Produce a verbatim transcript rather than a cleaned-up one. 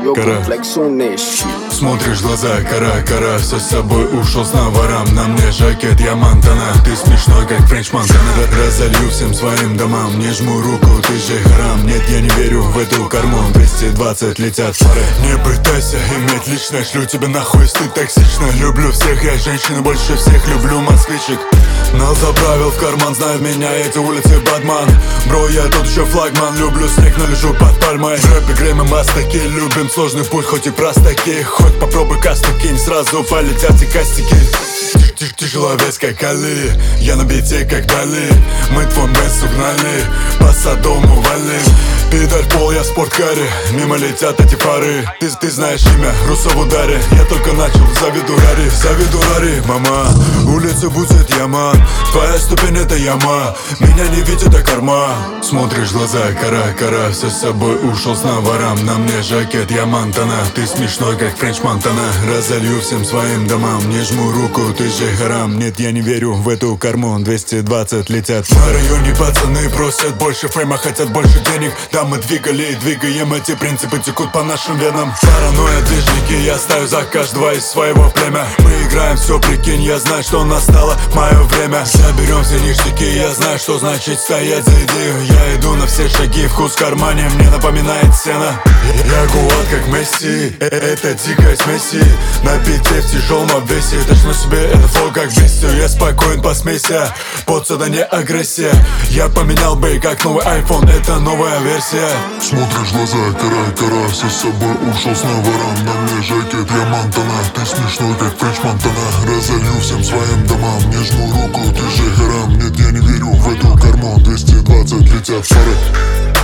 кора. Смотришь в глаза, кора, кора. Все с собой ушел с наваром. На мне жакет, я Монтана. Ты смешной, как Френч Монтана. Разолью всем своим домам. Не жму руку, ты же харам. Нет, я не верю в эту корму. Двести двадцать летят фары. Не пытайся иметь личное. Шлю тебя нахуй, если ты токсично. Люблю всех, я женщин больше всех. Люблю москвичек. Нал заправил в карман, знают меня эти улицы Бадман. Бро, я тут еще флагман. Люблю снег, но лежу под пальмой. В рэпе гремы мастаки. Любим сложный путь, хоть и простаки. Хоть попробуй касту кинь, сразу полетят и кастики. Тяжеловес как Али, я на бите как Дали. Мы твой Бенс угнали, по Содому вали. Пидор пол, я в спорткаре, мимо летят эти фары. Ты, ты знаешь имя, Руссо в ударе. Я только начал, заведу рари, заведу рари. Мама, улица будет яма. Твоя ступень это яма. Меня не видит, а корма. Смотришь в глаза, кора, кора. Все с собой ушел с наваром. На мне жакет, я Монтана. Ты смешной, как Френч Монтана. Разолью всем своим домам. Не жму руку, ты же харам. Нет, я не верю в эту корму. Двести двадцать летят. На районе пацаны просят больше фрейма, хотят больше денег. Да, мы двигали и двигаем, эти принципы текут по нашим венам. Паранойя, движники, я ставлю за каждого из своего племя. Мы играем, все, прикинь, я знаю, что настало мое время. Заберем все ништяки, я знаю, что значит стоять за идею. Я иду на все шаги, вкус в кармане мне напоминает сено. Я гуат, как Месси, э это дикая смеси. На пяте в тяжелом обвесе, точно себе это флоу как бестию. Я спокоен, посмейся, под сюда не агрессия. Я поменял бей, как новый iPhone, это новая версия. Смотришь в глаза, кора, кора. Все с собой ушел с наваром. На мне жакет, я Монтана. Ты смешной, как Френч Монтана. Разолью всем своим домам. Не жму руку, ты же харам. Нет, я не верю в эту корму. Двести двадцать летят фары.